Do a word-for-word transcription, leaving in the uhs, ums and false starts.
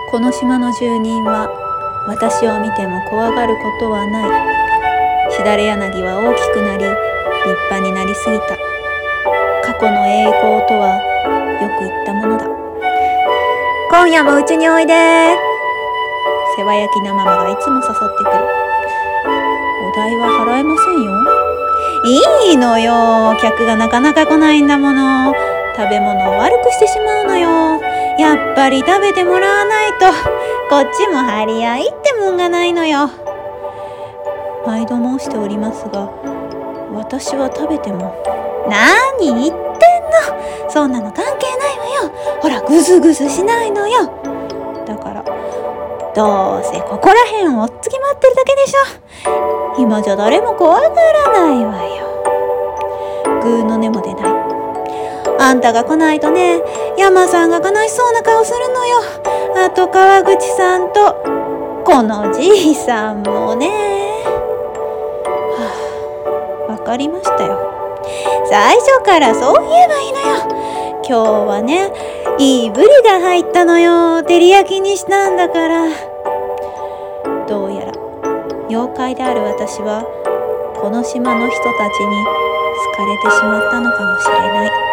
この島の住人は私を見ても怖がることはない。しだれ柳は大きくなり立派になりすぎた。過去の栄光とはよく言ったものだ。今夜もうちにおいで。世話焼きなママがいつも誘ってくる。お代は払えませんよ。いいのよ、客がなかなか来ないんだもの。食べ物を悪くしてしまうのよ。やっぱり食べてもらわないとこっちも張り合いってもんがないのよ。毎度申しておりますが、私は食べても。何言ってんの、そんなの関係ないわよ。ほらグズグズしないのよ。だからどうせここらへんをおっつき回ってるだけでしょ。今じゃ誰も怖がらないわよ。ぐーの音も出ない。あんたが来ないとね、山さんが悲しそうな顔するのよ。あと川口さんとこのじいさんもね。はあ、わかりましたよ。最初からそう言えばいいのよ。今日はね、いいブリが入ったのよ。照り焼きにしたんだから。どうやら妖怪である私はこの島の人たちに好かれてしまったのかもしれない。